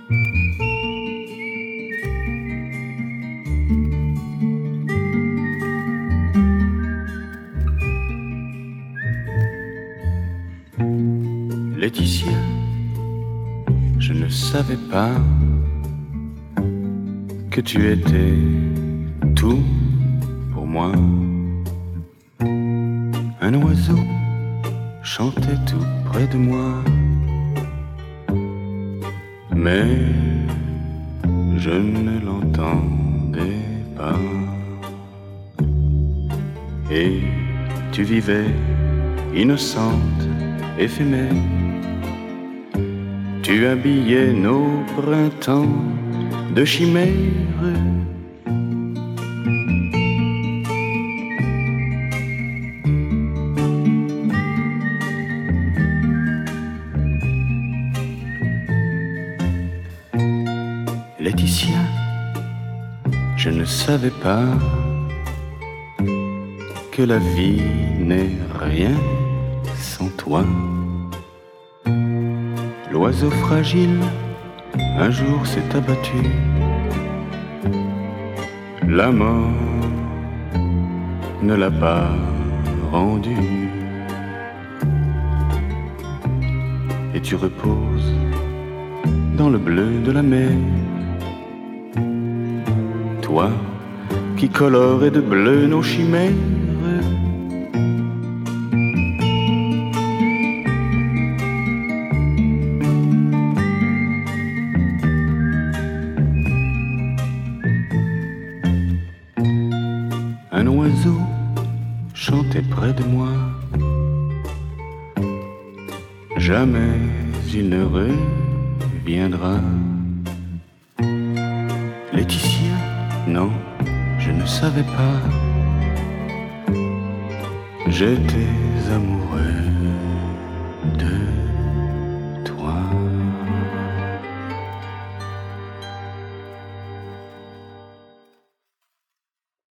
Laetitia, je ne savais pas que tu étais tout pour moi. Un oiseau chantait tout près de moi, mais je ne l'entendais pas. Et tu vivais innocente, éphémère. Tu habillais nos printemps de chimères. Laetitia, je ne savais pas que la vie n'est rien sans toi. L'oiseau fragile, un jour s'est abattu. La mort ne l'a pas rendu. Et tu reposes dans le bleu de la mer. Toi qui colorais de bleu nos chimères. Un oiseau chantait près de moi. Jamais il ne reviendra. Laetitia, non, je ne savais pas. J'étais amoureux.